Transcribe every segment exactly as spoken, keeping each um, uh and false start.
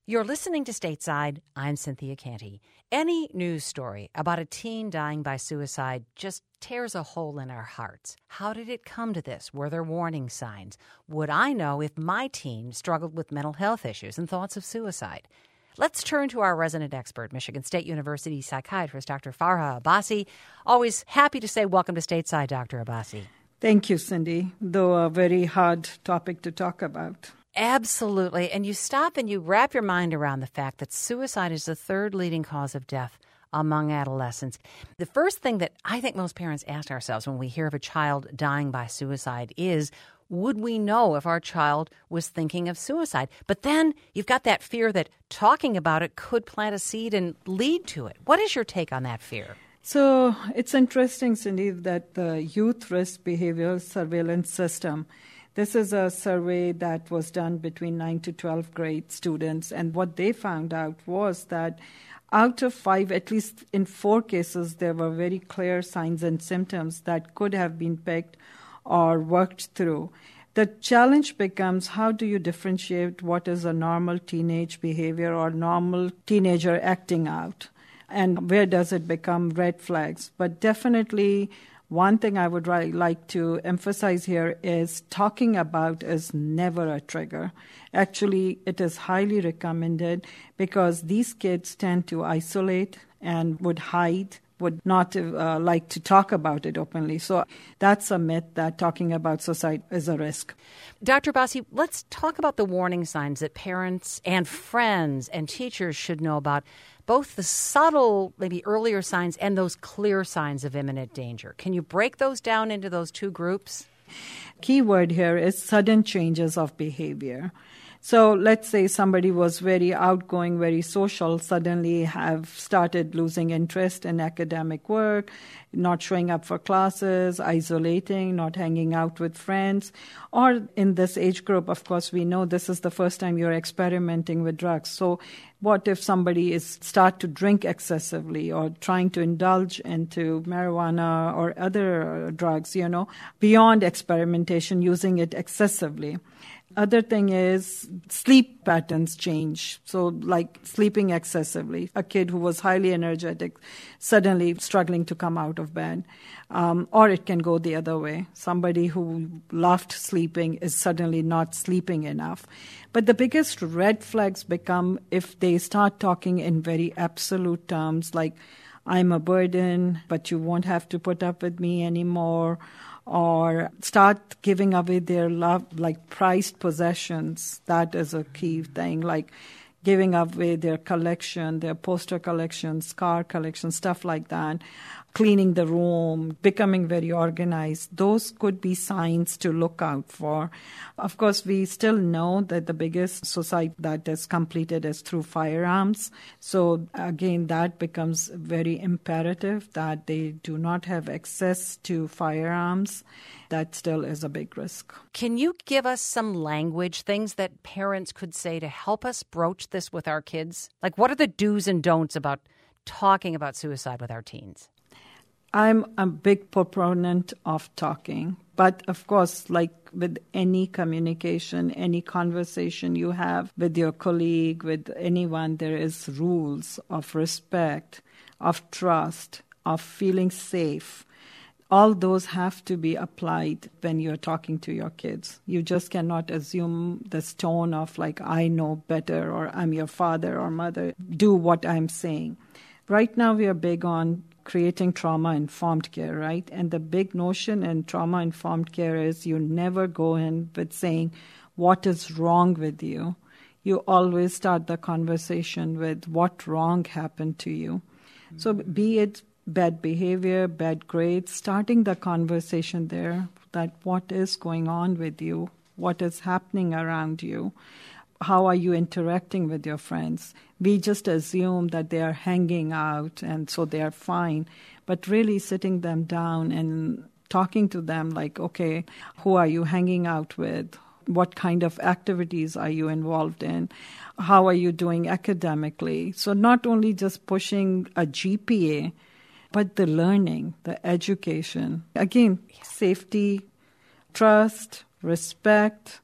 You're listening to Stateside. I'm Cynthia Canty. Any news story about a teen dying by suicide just tears a hole in our hearts. How did it come to this? Were there warning signs? Would I know if my teen struggled with mental health issues and thoughts of suicide? Let's turn to our resident expert, Michigan State University psychiatrist, Doctor Farha Abbasi. Always happy to say welcome to Stateside, Doctor Abbasi. Thank you, Cindy, though a very hard topic to talk about. Absolutely. And you stop and you wrap your mind around the fact that suicide is the third leading cause of death among adolescents. The first thing that I think most parents ask ourselves when we hear of a child dying by suicide is, would we know if our child was thinking of suicide? But then you've got that fear that talking about it could plant a seed and lead to it. What is your take on that fear? So it's interesting, Cindy, that the Youth Risk Behavioral Surveillance System, this is a survey that was done between nine to twelve grade students. And what they found out was that out of five, at least in four cases, there were very clear signs and symptoms that could have been picked or worked through. The challenge becomes, how do you differentiate what is a normal teenage behavior or normal teenager acting out? And where does it become red flags? But definitely, one thing I would really like to emphasize here is talking about is never a trigger. Actually, it is highly recommended because these kids tend to isolate and would hide, would not uh, like to talk about it openly. So that's a myth that talking about suicide is a risk. Doctor Abbasi, let's talk about the warning signs that parents and friends and teachers should know about, both the subtle, maybe earlier signs and those clear signs of imminent danger. Can you break those down into those two groups? Key word here is sudden changes of behavior. So let's say somebody was very outgoing, very social, suddenly have started losing interest in academic work, not showing up for classes, isolating, not hanging out with friends. Or in this age group, of course, we know this is the first time you're experimenting with drugs. So what if somebody is start to drink excessively or trying to indulge into marijuana or other drugs, you know, beyond experimentation, using it excessively? Other thing is sleep patterns change. So like sleeping excessively. A kid who was highly energetic, suddenly struggling to come out of bed. Um, or it can go the other way. Somebody who loved sleeping is suddenly not sleeping enough. But the biggest red flags become if they start talking in very absolute terms, like, I'm a burden, but you won't have to put up with me anymore. Or start giving away their love, like prized possessions. That is a key thing, like giving away their collection, their poster collections, car collection, stuff like that. Cleaning the room, becoming very organized. Those could be signs to look out for. Of course, we still know that the biggest suicide that is completed is through firearms. So again, that becomes very imperative that they do not have access to firearms. That still is a big risk. Can you give us some language, things that parents could say to help us broach this with our kids? Like, what are the do's and don'ts about talking about suicide with our teens? I'm a big proponent of talking, but of course, like with any communication, any conversation you have with your colleague, with anyone, there is rules of respect, of trust, of feeling safe. All those have to be applied when you're talking to your kids. You just cannot assume this tone of like, I know better, or I'm your father or mother, do what I'm saying. Right now, we are big on creating trauma-informed care, right? And the big notion in trauma-informed care is you never go in with saying, what is wrong with you? You always start the conversation with what wrong happened to you. Mm-hmm. So be it bad behavior, bad grades, starting the conversation there, that what is going on with you? What is happening around you? How are you interacting with your friends? We just assume that they are hanging out and so they are fine. But really sitting them down and talking to them like, okay, who are you hanging out with? What kind of activities are you involved in? How are you doing academically? So not only just pushing a G P A, but the learning, the education. Again, safety, trust, respect,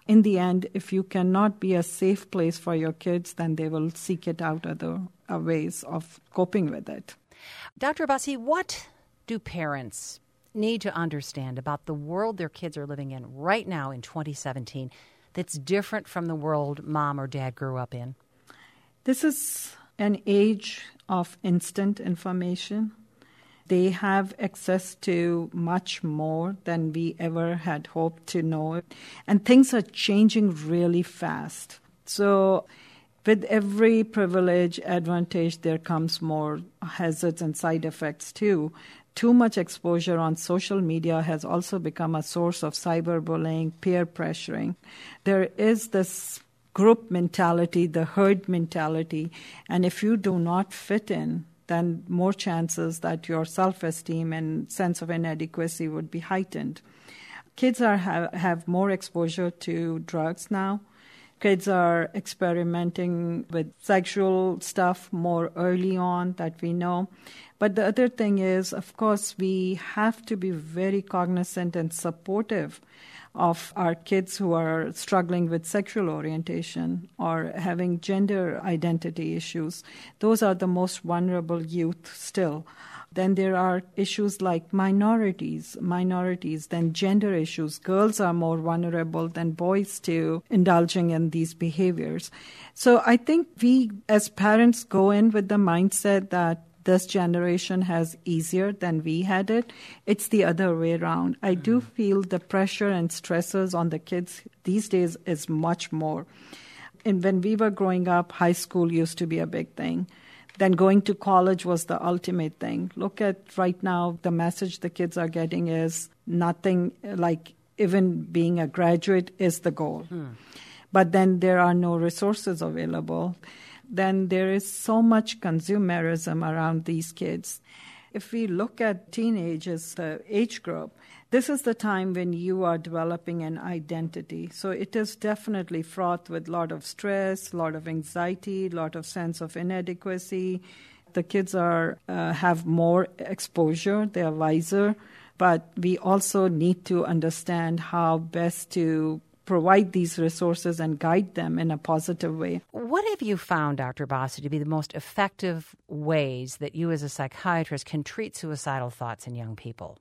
in the end, if you cannot be a safe place for your kids, then they will seek it out other uh, ways of coping with it. Doctor Abbasi, what do parents need to understand about the world their kids are living in right now in twenty seventeen that's different from the world mom or dad grew up in? This is an age of instant information. They have access to much more than we ever had hoped to know. And things are changing really fast. So with every privilege, advantage, there comes more hazards and side effects too. Too much exposure on social media has also become a source of cyberbullying, peer pressuring. There is this group mentality, the herd mentality, and if you do not fit in, then more chances that your self-esteem and sense of inadequacy would be heightened. Kids are have, have more exposure to drugs now. Kids are experimenting with sexual stuff more early on that we know. But the other thing is, of course, we have to be very cognizant and supportive of our kids who are struggling with sexual orientation or having gender identity issues. Those are the most vulnerable youth still. Then there are issues like minorities, minorities, then gender issues. Girls are more vulnerable than boys to indulging in these behaviors. So I think we as parents go in with the mindset that this generation has easier than we had it. It's the other way around. I do feel the pressure and stresses on the kids these days is much more. And when we were growing up, high school used to be a big thing. Then going to college was the ultimate thing. Look at right now, the message the kids are getting is nothing like even being a graduate is the goal. Hmm. But then there are no resources available. Then there is so much consumerism around these kids. If we look at teenagers, the age group, this is the time when you are developing an identity. So it is definitely fraught with a lot of stress, a lot of anxiety, a lot of sense of inadequacy. The kids are uh, have more exposure, they are wiser, but we also need to understand how best to provide these resources and guide them in a positive way. What have you found, Doctor Abbasi, to be the most effective ways that you as a psychiatrist can treat suicidal thoughts in young people?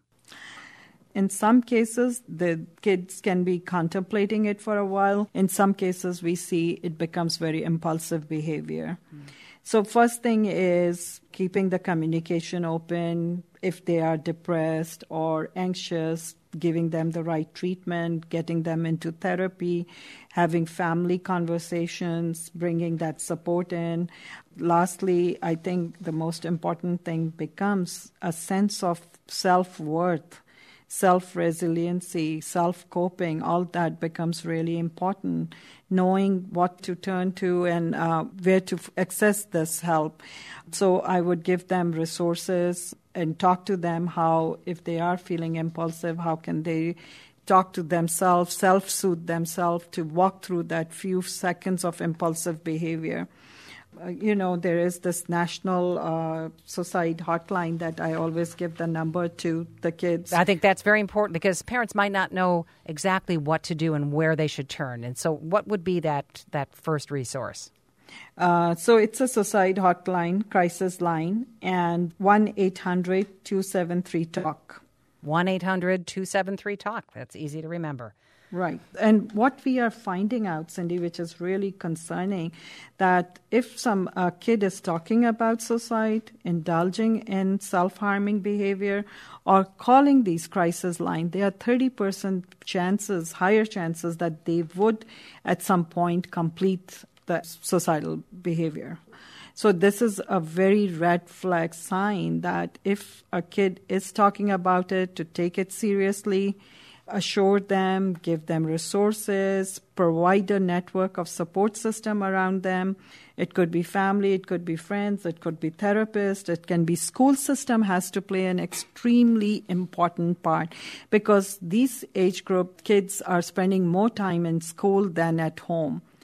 In some cases, the kids can be contemplating it for a while. In some cases, we see it becomes very impulsive behavior. Mm. So first thing is keeping the communication open. If they are depressed or anxious, giving them the right treatment, getting them into therapy, having family conversations, bringing that support in. Lastly, I think the most important thing becomes a sense of self-worth, self-resiliency, self-coping. All that becomes really important, knowing what to turn to and uh, where to f- access this help. So I would give them resources and talk to them how, if they are feeling impulsive, how can they talk to themselves, self-soothe themselves to walk through that few seconds of impulsive behavior. Uh, you know, there is this national uh, suicide hotline that I always give the number to the kids. I think that's very important because parents might not know exactly what to do and where they should turn. And so what would be that, that first resource? Uh, so it's a suicide hotline, crisis line, and one eight hundred two seven three talk. one eight hundred two seven three talk. That's easy to remember. Right. And what we are finding out, Cindy, which is really concerning, that if some uh, kid is talking about suicide, indulging in self-harming behavior, or calling these crisis lines, there are thirty percent chances, higher chances that they would at some point complete the suicidal behavior. So this is a very red flag sign that if a kid is talking about it, to take it seriously, assure them, give them resources, provide a network of support system around them. It could be family, it could be friends, it could be therapists, it can be school system has to play an extremely important part because these age group kids are spending more time in school than at home.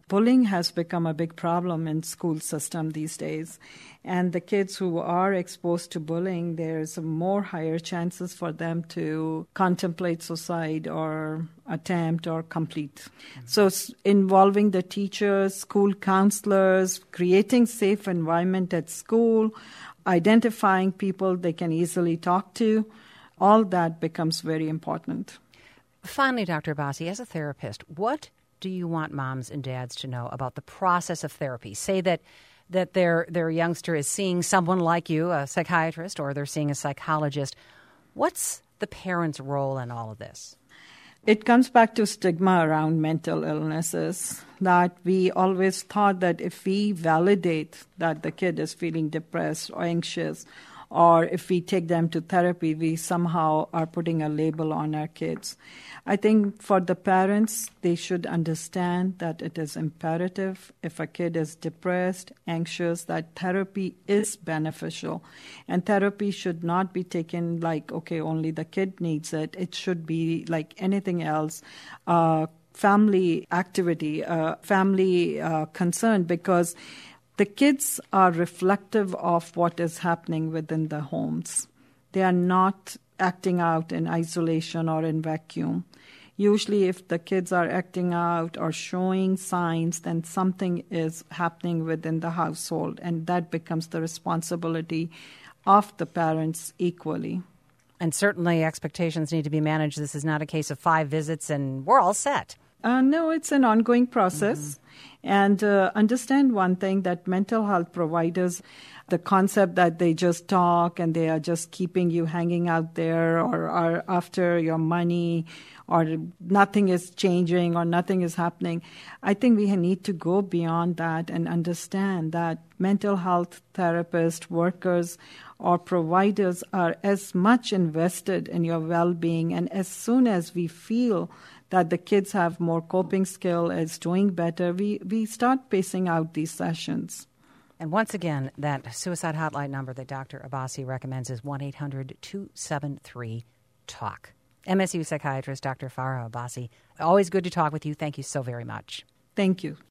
bullying has become a big problem in school system these days. And the kids who are exposed to bullying, there's more higher chances for them to contemplate suicide or attempt or complete. Mm-hmm. So s- involving the teachers, school counselors, creating safe environment at school, identifying people they can easily talk to, all that becomes very important. Finally, Doctor Abbasi, as a therapist, what do you want moms and dads to know about the process of therapy? Say that that their their youngster is seeing someone like you, a psychiatrist, or they're seeing a psychologist. What's the parent's role in all of this? It comes back to stigma around mental illnesses, that we always thought that if we validate that the kid is feeling depressed or anxious, or if we take them to therapy, we somehow are putting a label on our kids. I think for the parents, they should understand that it is imperative if a kid is depressed, anxious, that therapy is beneficial. And therapy should not be taken like, okay, only the kid needs it. It should be like anything else. Uh, family activity, uh, family uh, concern, because the kids are reflective of what is happening within the homes. They are not acting out in isolation or in vacuum. Usually if the kids are acting out or showing signs, then something is happening within the household, and that becomes the responsibility of the parents equally. And certainly expectations need to be managed. This is not a case of five visits and we're all set. Uh, no, it's an ongoing process. Mm-hmm. And uh, understand one thing, that mental health providers, the concept that they just talk and they are just keeping you hanging out there or are after your money or nothing is changing or nothing is happening. I think we need to go beyond that and understand that mental health therapists, workers, or providers are as much invested in your well-being. And as soon as we feel that the kids have more coping skill, is doing better, we, we start pacing out these sessions. And once again, that suicide hotline number that Doctor Abbasi recommends is one eight hundred two seven three talk. M S U psychiatrist Doctor Farah Abbasi, always good to talk with you. Thank you so very much. Thank you.